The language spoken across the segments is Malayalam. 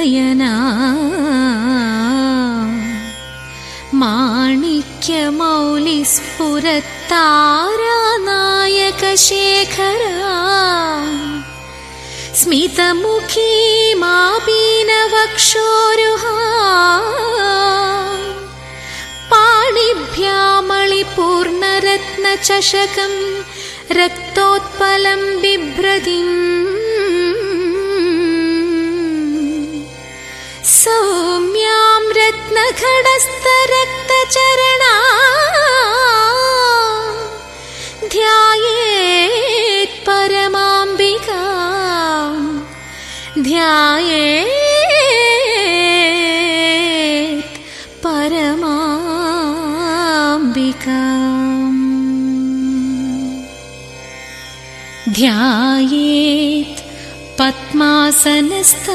നയനാ മാണിക്യമൗലിസ്ഫുരത്താരാനായകശേഖരാ സ്മിതമുഖീ മാപീനവക്ഷോരുഹാ പാണിഭ്യാമളിപൂർണരത്നചഷകം രക്തോത്പലം ബിഭ്രതിം സൗമ്യാം രത്നഖടസ്ഥരക്തചരണാ ധ്യായേത് പരമാംബികാം ധ്യായേത് പരമാംബികാം ധ്യായേത് പദ്മാസനസ്ഥാ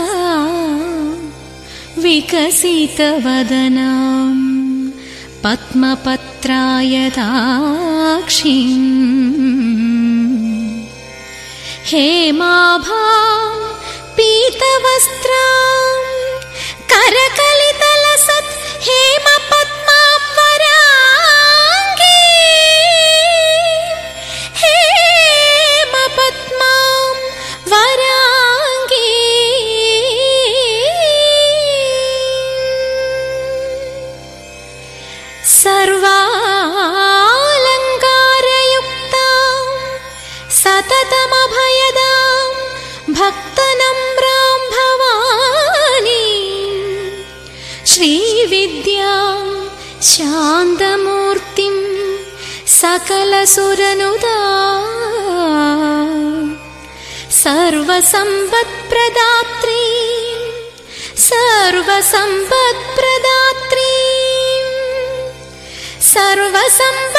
വികസിതവദനാം പദ്മപത്രായതാക്ഷീം ഹേമാഭാം പീതവസ്ത്രാം കരകലിതലസത് ഹേമപദ്മാം വരാംഗീം ഹേമപദ്മാം വരാംഗീം സർവാലങ്കാരയുക്താം സതതമഭയദാം ഭക്തനമ്രാം ഭവാനീം ശ്രീവിദ്യാം ശാന്തമൂർത്തിം സകലസുരനുദാം സർവസമ്പത്പ്രദാത്രീം സർവസമ്പത്പ്രദാത്രീം സർവസമ്പ